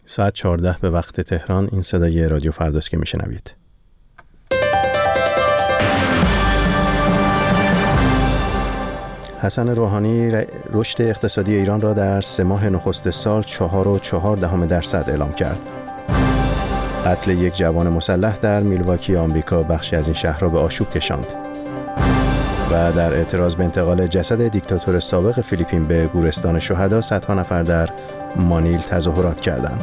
ساعت 14 به وقت تهران. این صدای رادیو فرداست که میشنوید. حسن روحانی رشد اقتصادی ایران را در 3 ماه نخست سال 4.4% اعلام کرد. قتل یک جوان مسلح در میلواکی آمریکا بخشی از این شهر را به آشوب کشاند. و در اعتراض به انتقال جسد دیکتاتور سابق فیلیپین به گورستان شهدا، صدها نفر در مانیل تظاهرات کردند.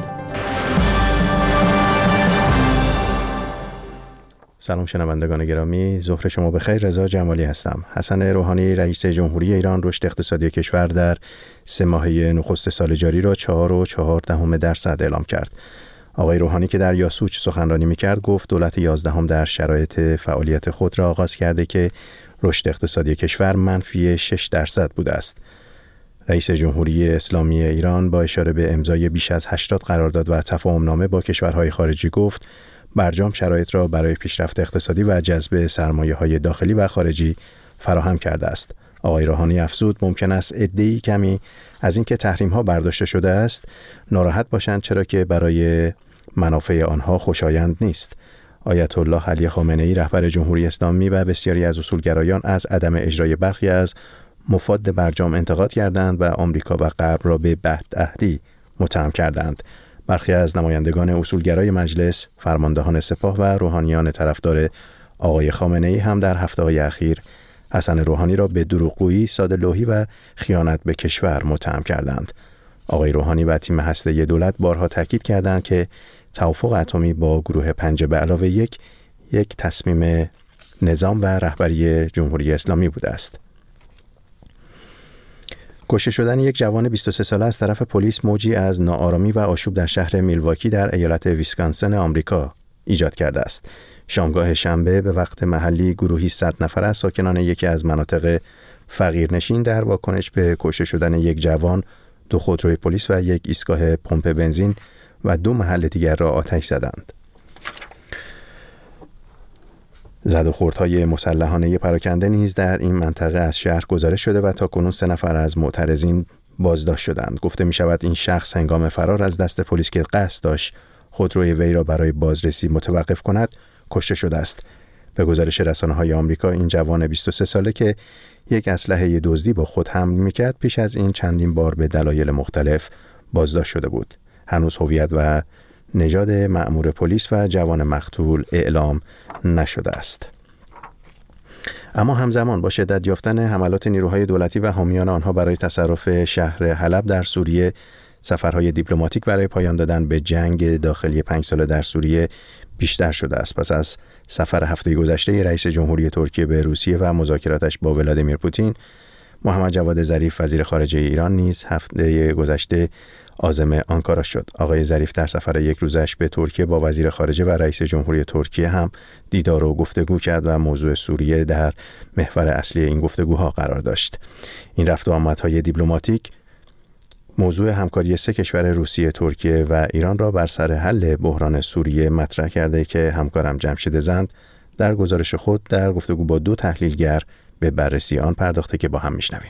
سلام شنوندگان گرامی، ظهر شما بخیر. رضا جمالی هستم. حسن روحانی رئیس جمهوری ایران رشد اقتصادی کشور در 3 ماهه نخست سال جاری را 4.4% اعلام کرد. آقای روحانی که در یاسوج سخنرانی می‌کرد گفت دولت 11 در شرایط فعالیت خود را آغاز کرده که رشد اقتصادی کشور منفی 6% بوده است. رئیس جمهوری اسلامی ایران با اشاره به امضای بیش از 80 قرارداد و تفاهمنامه با کشورهای خارجی گفت برجام شرایط را برای پیشرفت اقتصادی و جذب سرمایه‌های داخلی و خارجی فراهم کرده است. آقای روحانی افزود ممکن است عده‌ای کمی از اینکه تحریم‌ها برداشته شده است ناراحت باشند، چرا که برای منافع آنها خوشایند نیست. آیت الله علی خامنه‌ای رهبر جمهوری اسلامی و بسیاری از اصولگرایان از عدم اجرای برخی از مفاد برجام انتقاد کردند و آمریکا و غرب را به بدعهدی متهم کردند. برخی از نمایندگان اصولگرای مجلس، فرماندهان سپاه و روحانیان طرفدار آقای خامنه‌ای هم در هفته‌های اخیر حسن روحانی را به دروغگویی، ساده‌لوحی و خیانت به کشور متهم کردند. آقای روحانی و تیم هسته‌ای دولت بارها تاکید کردند که توافق اتمی با گروه 5+1 یک تصمیم نظام و رهبری جمهوری اسلامی بوده است. کشته شدن یک جوان 23 ساله از طرف پلیس موجی از ناآرامی و آشوب در شهر میلواکی در ایالت ویسکانسن آمریکا ایجاد کرده است. شامگاه شنبه به وقت محلی گروهی 100 نفر از ساکنان یکی از مناطق فقیرنشین در واکنش به کشته شدن یک جوان 2 خودروی پلیس و یک ایستگاه پمپ بنزین و 2 محل دیگر را آتش زدند. زد و خوردهای مسلحانه پراکنده نیز در این منطقه از شهر گزارش شده و تاکنون 3 نفر از معترضین بازداشت شدند. گفته می شود این شخص هنگام فرار از دست پلیس که قصد داشت خودروی وی را برای بازرسی متوقف کند کشته شده است. به گزارش رسانه‌های آمریکا این جوان 23 ساله که یک اسلحه دزدی با خود حمل می‌کرد پیش از این چندین بار به دلایل مختلف بازداشت شده بود. هنوز هویت و نژاد مأمور پلیس و جوان مقتول اعلام نشده است. اما همزمان با شدت یافتن حملات نیروهای دولتی و حامیان آنها برای تصرف شهر حلب در سوریه، سفرهای دیپلماتیک برای پایان دادن به جنگ داخلی 5 ساله در سوریه بیشتر شده است. پس از سفر هفته گذشته رئیس جمهوری ترکیه به روسیه و مذاکراتش با ولادیمیر پوتین، محمد جواد ظریف وزیر خارجه ایران نیز هفته گذشته عازم آنکارا شد. آقای ظریف در سفر 1 روزش به ترکیه با وزیر خارجه و رئیس جمهوری ترکیه هم دیدار و گفتگو کرد و موضوع سوریه در محور اصلی این گفتگوها قرار داشت. این رفت و آمدهای دیپلماتیک موضوع همکاری 3 کشور روسیه، ترکیه و ایران را بر سر حل بحران سوریه مطرح کرده که همکارم جمشید زند در گزارش خود در گفتگو با 2 تحلیلگر به بررسی آن پرداخته که با هم میشنویم.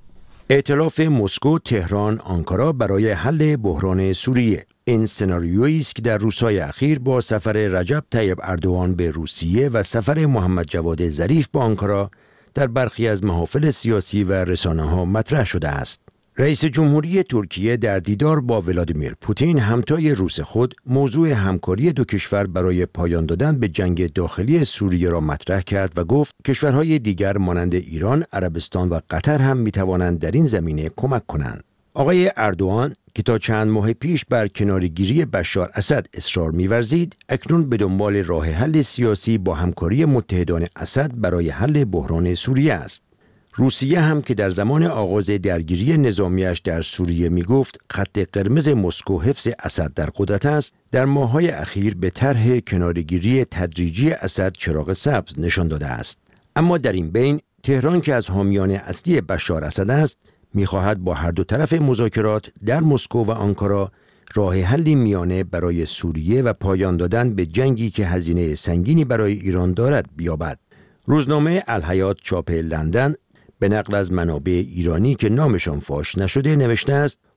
ائتلاف مسکو، تهران، آنکارا برای حل بحران سوریه. این سناریویی است که در روزهای اخیر با سفر رجب طیب اردوغان به روسیه و سفر محمد جواد ظریف به آنکارا در برخی از محافل سیاسی و رسانه‌ها مطرح شده است. رئیس جمهوری ترکیه در دیدار با ولادیمیر پوتین همتای روس خود موضوع همکاری 2 کشور برای پایان دادن به جنگ داخلی سوریه را مطرح کرد و گفت کشورهای دیگر مانند ایران، عربستان و قطر هم میتوانند در این زمینه کمک کنند. آقای اردوغان که تا چند ماه پیش بر کناره‌گیری بشار اسد اصرار می‌ورزید، اکنون به دنبال راه حل سیاسی با همکاری متحدان اسد برای حل بحران سوریه است. روسیه هم که در زمان آغاز درگیری نظامیش در سوریه می گفت خط قرمز مسکو حفظ اسد در قدرت است، در ماه‌های اخیر به طرح کناره‌گیری تدریجی اسد چراغ سبز نشان داده است. اما در این بین تهران که از حامیان اصلی بشار اسد است، می خواهد با هر 2 طرف مذاکرات در مسکو و آنکارا راه حلی میانه برای سوریه و پایان دادن به جنگی که هزینه سنگینی برای ایران دارد بیابد. روزنامه الحیات چاپ لندن به نقل از منابع ایرانی که نامشان فاش نشده نوشته است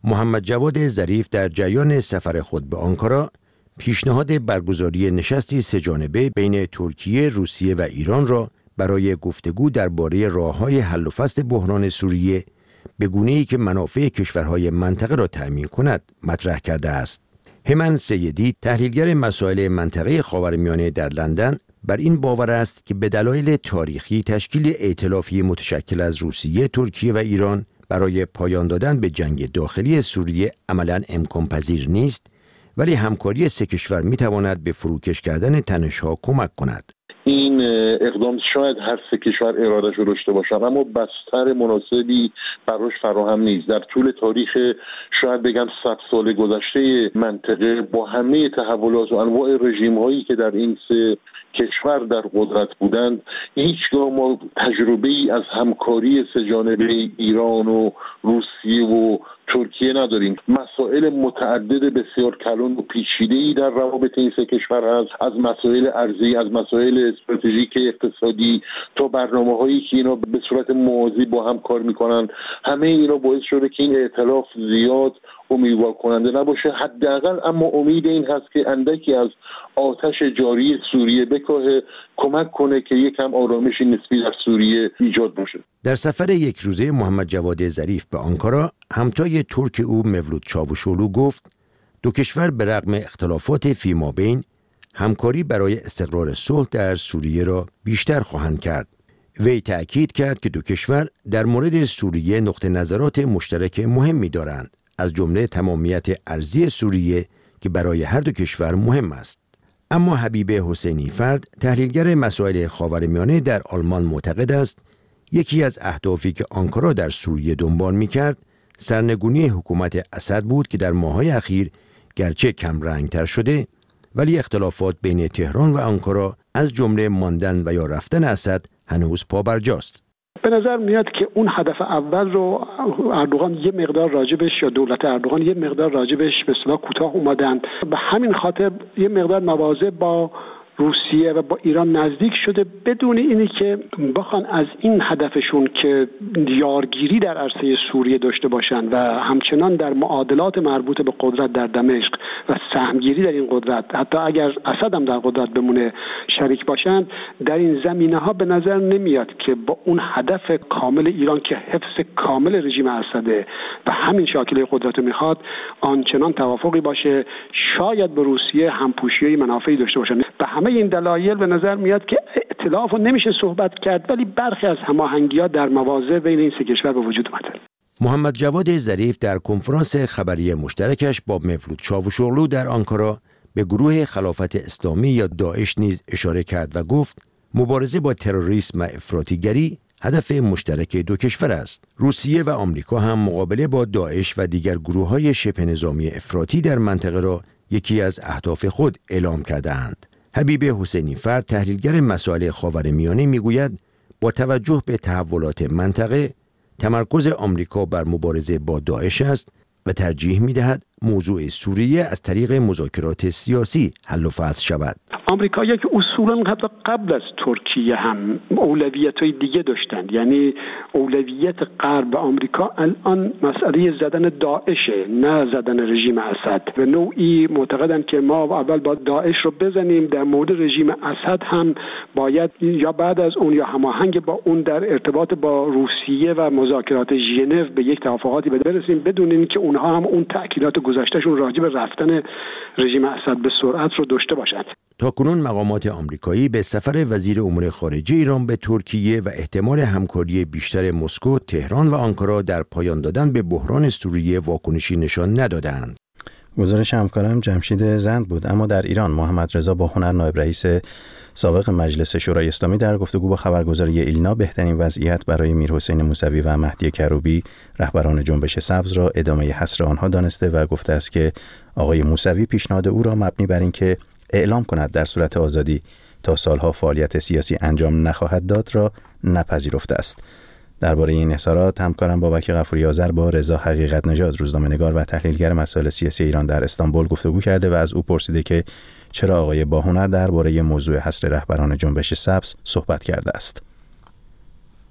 محمد جواد ظریف در جریان سفر خود به آنکارا پیشنهاد برگزاری نشستی سه‌جانبه بین ترکیه، روسیه و ایران را برای گفتگو درباره راه‌های حل و فصل بحران سوریه به گونه‌ای که منافع کشورهای منطقه را تأمین کند مطرح کرده است. همان سیدی، تحلیلگر مسائل منطقه خاورمیانه در لندن، بر این باور است که به دلایل تاریخی تشکیل ائتلافی متشکل از روسیه، ترکیه و ایران برای پایان دادن به جنگ داخلی سوریه عملاً امکان پذیر نیست، ولی همکاری سه کشور می‌تواند به فروکش کردن تنش‌ها کمک کند. این اقدام شاید هر سه کشور اراده‌اش رو داشته باشن، اما بستر مناسبی براش فراهم نیست. در طول تاریخ شاید بگم 100 سال گذشته منطقه با همه تحولات و انواع رژیم‌هایی که در این سه کشور در قدرت بودند، هیچگاه ما تجربه‌ای از همکاری سه‌جانبه ایران و روسیه و ترکیه نداریم. مسائل متعدد بسیار کلان و پیچیده‌ای در روابط این سه کشور هست، از مسائل ارضی، از مسائل استراتژیک اقتصادی تا برنامه‌هایی که اینا به صورت موازی با هم کار می‌کنن. همه اینا باعث شده که این ائتلاف زیاد امیدوار کننده نباشه حداقل، اما امید این هست که اندکی از آتش جاری سوریه بکاهه، کمک کنه که یکم آرامشی نسبی در سوریه ایجاد بشه. در سفر یک روزه محمد جواد ظریف به آنکارا، همتای ترک او مولود چاوشوغلو گفت دو کشور به رغم اختلافات فیمابین همکاری برای استقرار صلح در سوریه را بیشتر خواهند کرد. وی تأکید کرد که دو کشور در مورد سوریه نقطه نظرات مشترک مهمی دارند، از جمله تمامیت ارضی سوریه که برای هر دو کشور مهم است. اما حبیب حسینی فرد، تحلیلگر مسائل خاورمیانه در آلمان، معتقد است یکی از اهدافی که آنکارا در سوریه دنبال می‌کرد سرنگونی حکومت اسد بود که در ماه‌های اخیر گرچه کم رنگ‌تر شده، ولی اختلافات بین تهران و آنکارا از جمله ماندن و یا رفتن اسد هنوز پابرجاست. به نظر میاد که اون هدف اول رو اردوغان یه مقدار راجبش یا دولت اردوغان یه مقدار راجبش به اصطلاح کوتاه اومدن، به همین خاطر یه مقدار مواضع با روسیه و با ایران نزدیک شده، بدون اینی که بخوان از این هدفشون که یارگیری در عرصه سوریه داشته باشن و همچنان در معادلات مربوط به قدرت در دمشق و سهمگیری در این قدرت، حتی اگر اسد هم در قدرت بمونه، شریک باشن در این زمینه‌ها، به نظر نمیاد که با اون هدف کامل ایران که حفظ کامل رژیم اسد و همین شاکله قدرت میخواد آنچنان توافقی باشه. شاید به روسیه همپوشی منافعی داشته باشن. به همه این دلایل به نظر میاد که ائتلاف رو نمیشه صحبت کرد، ولی برخی از هماهنگی‌ها در مواضع بین این سه کشور به وجود اومده. محمد جواد ظریف در کنفرانس خبری مشترکش با مولود چاوشوغلو در آنکارا به گروه خلافت اسلامی یا داعش نیز اشاره کرد و گفت مبارزه با تروریسم و افراطیگری هدف مشترک دو کشور است. روسیه و آمریکا هم مقابله با داعش و دیگر گروه‌های شبه نظامی افراطی در منطقه را یکی از اهداف خود اعلام کرده‌اند. حبیب حسینی فرد، تحلیلگر مسائل خاورمیانه، میگوید با توجه به تحولات منطقه تمرکز آمریکا بر مبارزه با داعش است و ترجیح می‌دهد موضوع سوریه از طریق مذاکرات سیاسی حل و فصل شود. آمریکایی‌ها که اصولاً قبل از ترکیه هم اولویت‌های دیگه داشتند، یعنی اولویت غرب آمریکا الان مسئله زدن داعشه، نه زدن رژیم اسد. به نوعی معتقدن که ما اول با داعش رو بزنیم، در مورد رژیم اسد هم باید یا بعد از اون یا هماهنگ با اون در ارتباط با روسیه و مذاکرات ژنو به یک توافقاتی برسیم، بدون اینکه اونها هم اون تأکیدات گذشتهشون راجع به رفتن رژیم اسد به سرعت رو داشته باشند. تاکنون مقامات آمریکایی به سفر وزیر امور خارجه ایران به ترکیه و احتمال همکاری بیشتر مسکو، تهران و آنکارا در پایان دادن به بحران سوریه واکنشی نشان ندادند. گزارش همکارم جمشید زند بود. اما در ایران محمد رضا باهنر، نایب رئیس سابق مجلس شورای اسلامی، در گفتگو با خبرگزاری ایلنا بهترین وضعیت برای میرحسین موسوی و مهدی کروبی، رهبران جنبش سبز، را ادامه حصر آنها دانسته و گفته است که آقای موسوی پیشنهاد او را مبنی بر اینکه اعلام کند در صورت آزادی تا سالها فعالیت سیاسی انجام نخواهد داد را نپذیرفته است. درباره این اظهارات همکارم بابک غفوری آذر با رضا حقیقت نژاد، روزنامه‌نگار و تحلیلگر مسائل سیاسی ایران در استانبول گفتگو کرده و از او پرسیده که چرا آقای باهنر درباره موضوع حصر رهبران جنبش سبز صحبت کرده است.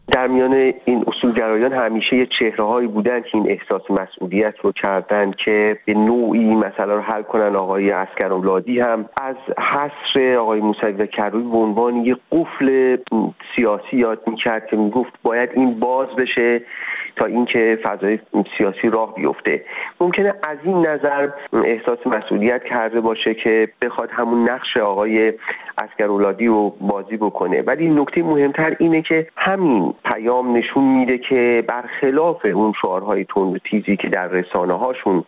در میان این اصولگرایان همیشه یه چهره‌هایی بودن که این احساس مسئولیت رو کردن که به نوعی مسئله رو حل کنن. آقای عسگرالادی هم از حصر آقای موسوی و کروبی به عنوان یه قفل سیاسی یاد می‌کرد که میگفت باید این باز بشه تا اینکه فضای سیاسی راه بیفته. ممکنه از این نظر احساس مسئولیت کرده باشه که بخواد همون نقش آقای عسگرالادی رو بازی بکنه، ولی نکته مهمتر اینه که همین پیام نشون میده که برخلاف اون شعارهای تند و تیزی که در رسانه‌هاشون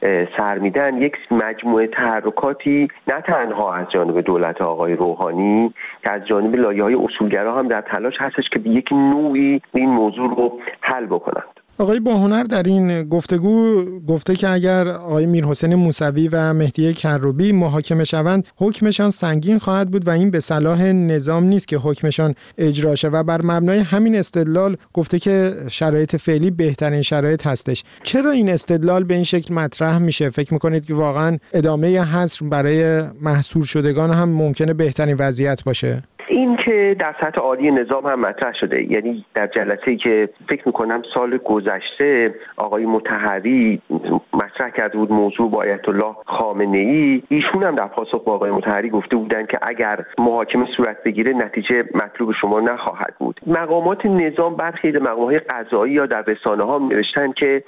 سر میدن، یک مجموعه تحرکاتی نه تنها از جانب دولت آقای روحانی که از جانب لایه‌های اصولگرا هم در تلاش هستش که به یک نوعی این موضوع رو حل بکنند. آقای باهنر در این گفتگو گفته که اگر آقای میرحسین موسوی و مهدی کروبی محاکمه شوند حکمشان سنگین خواهد بود و این به صلاح نظام نیست که حکمشان اجرا شه و بر مبنای همین استدلال گفته که شرایط فعلی بهترین شرایط هستش. چرا این استدلال به این شکل مطرح میشه؟ فکر میکنید که واقعا ادامه حصر برای محصور شدگان هم ممکنه بهترین وضعیت باشه؟ این که در سطح عالی نظام هم مطرح شده، یعنی در جلسه‌ای که فکر می‌کنم سال گذشته آقای مطهری مطرح کرده بود موضوع با آیت الله خامنه‌ای، ایشون هم در پاسخ با آقای مطهری گفته بودن که اگر محاکمه صورت بگیره نتیجه مطلوب شما نخواهد بود. مقامات نظام برخی مقامات قضایی یا در رسانه‌ها نوشتن که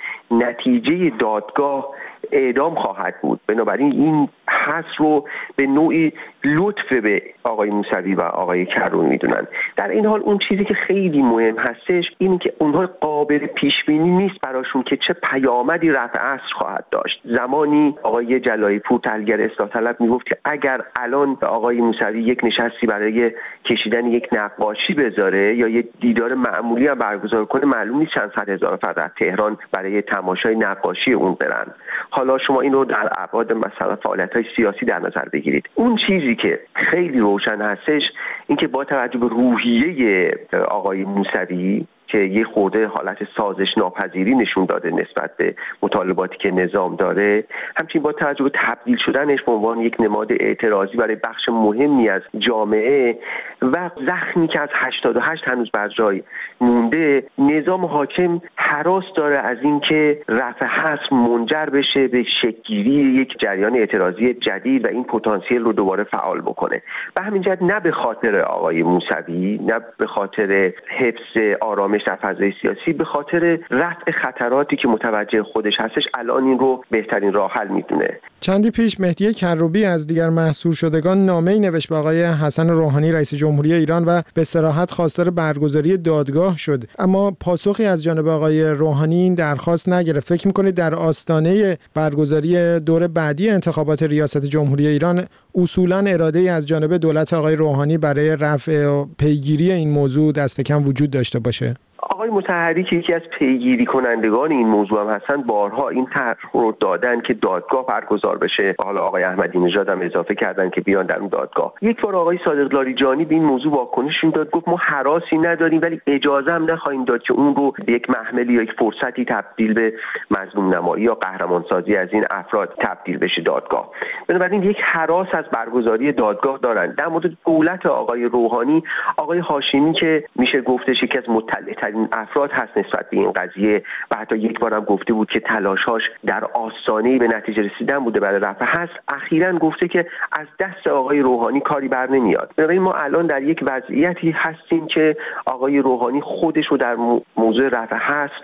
نتیجه دادگاه اعدام خواهد بود. بنابراین این حس رو به نوعی لطف به آقای موسوی و آقای کروبی میدونن. در این حال اون چیزی که خیلی مهم هستش اینه که اونها قابل پیش بینی نیست براشون که چه پیامدی رفع عصر خواهد داشت. زمانی آقای جلایی پور تحلیلگر اصلاح طلب میگفت که اگر الان آقای موسوی یک نشستی برای کشیدن یک نقاشی بذاره یا یک دیدار معمولی هم برگزار کنه، معلوم نیست چند صد هزار نفر در تهران برای تماشای نقاشی اون برن. حالا شما این رو در ابعاد مثلا فعالیت‌های سیاسی در نظر بگیرید. اون چیزی که خیلی روشن هستش این که با توجه به روحیه آقای موسوی که یه خورده حالت سازش ناپذیری نشون داده نسبت به مطالباتی که نظام داره، همچنین با توجه به تبدیل شدنش به عنوان یک نماد اعتراضی برای بخش مهمی از جامعه و زخمی که از 88 هنوز بر جای مونده، نظام حاکم هراس داره از اینکه رفع حصر منجر بشه به شکل‌گیری یک جریان اعتراضی جدید و این پتانسیل رو دوباره فعال بکنه. و همین جهت نه به خاطر آقای موسوی، نه به خاطر حفظ آرامش در فضای سیاسی، به خاطر رفع خطراتی که متوجه خودش هستش الان این رو بهترین راه حل میدونه. چندی پیش مهدی کروبی از دیگر محصور شدگان نامه‌ای نوشت به آقای حسن روحانی رئیس جمهوری ایران و به صراحت خواستار برگزاری دادگاه شد، اما پاسخی از جانب آقای روحانی این درخواست نگرفت. فکر می‌کنید در آستانه برگزاری دور بعدی انتخابات ریاست جمهوری ایران اصولاً اراده‌ای از جانب دولت آقای روحانی برای رفع و پیگیری این موضوع دست کم وجود داشته باشه؟ آقای مطهری که یکی از پیگیری کنندگان این موضوع هم هستن، بارها این طرح رو دادن که دادگاه برگزار بشه. حالا آقای احمدی نژاد هم اضافه کردن که بیان در اون دادگاه. یک بار آقای صادق لاریجانی به این موضوع واکنش داد، گفت ما هراسی نداریم ولی اجازه هم نخواهیم داد که اون رو به یک محملی یا یک فرصتی تبدیل به مظلوم نمایی یا قهرمان سازی از این افراد تبدیل بشه دادگاه. بنابراین یک هراس از برگزاری دادگاه دارن. در مورد دولت آقای روحانی، آقای هاشمی که میشه گفتش یکی از مطلع‌ترین افراد هست نسبت به این قضیه و حتی یک بار هم گفته بود که تلاشاش در آستانه‌ای به نتیجه رسیدن بوده برای رفع حصر، اخیراً گفته که از دست آقای روحانی کاری بر نمیاد. بنابراین ما الان در یک وضعیتی هستیم که آقای روحانی خودش رو در موضوع رفع حصر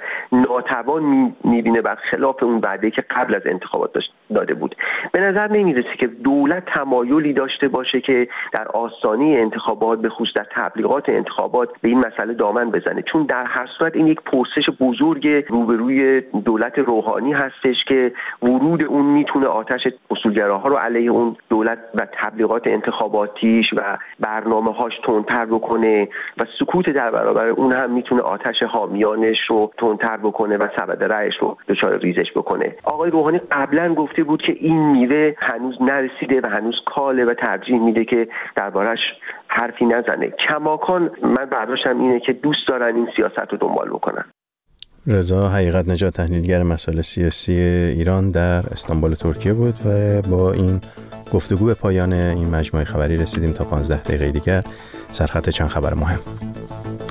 ناتوان می‌بینه، برخلاف اون وعده که قبل از انتخابات داده بود. به نظر نمی‌رسه که دولت تمایلی داشته باشه که در آستانه انتخابات به خصوص در تبلیغات انتخابات به این مسئله دامن بزنه، چون در هر صورت این یک پرسش بزرگ روبروی دولت روحانی هستش که ورود اون میتونه آتش اصولگراها رو علیه اون دولت و تبلیغات انتخاباتیش و برنامه‌هاش تندتر بکنه و سکوت در برابر اون هم میتونه آتش حامیانش رو تندتر بکنه و سبد رأیش رو دچار ریزش بکنه. آقای روحانی قبلا گفته بود که این میوه هنوز نرسیده و هنوز کاله و ترجیح میده که دربارش حرفی نزنه. کماکان من برداشتم اینه که دوست دارن این سیاست رو دنبال بکنن. رضا حقیقت نژاد تحلیلگر مسائل سیاسی ایران در استانبول ترکیه بود و با این گفتگو به پایان این مجموعه خبری رسیدیم. تا 15 دقیقه دیگر سرخط چند خبر مهم.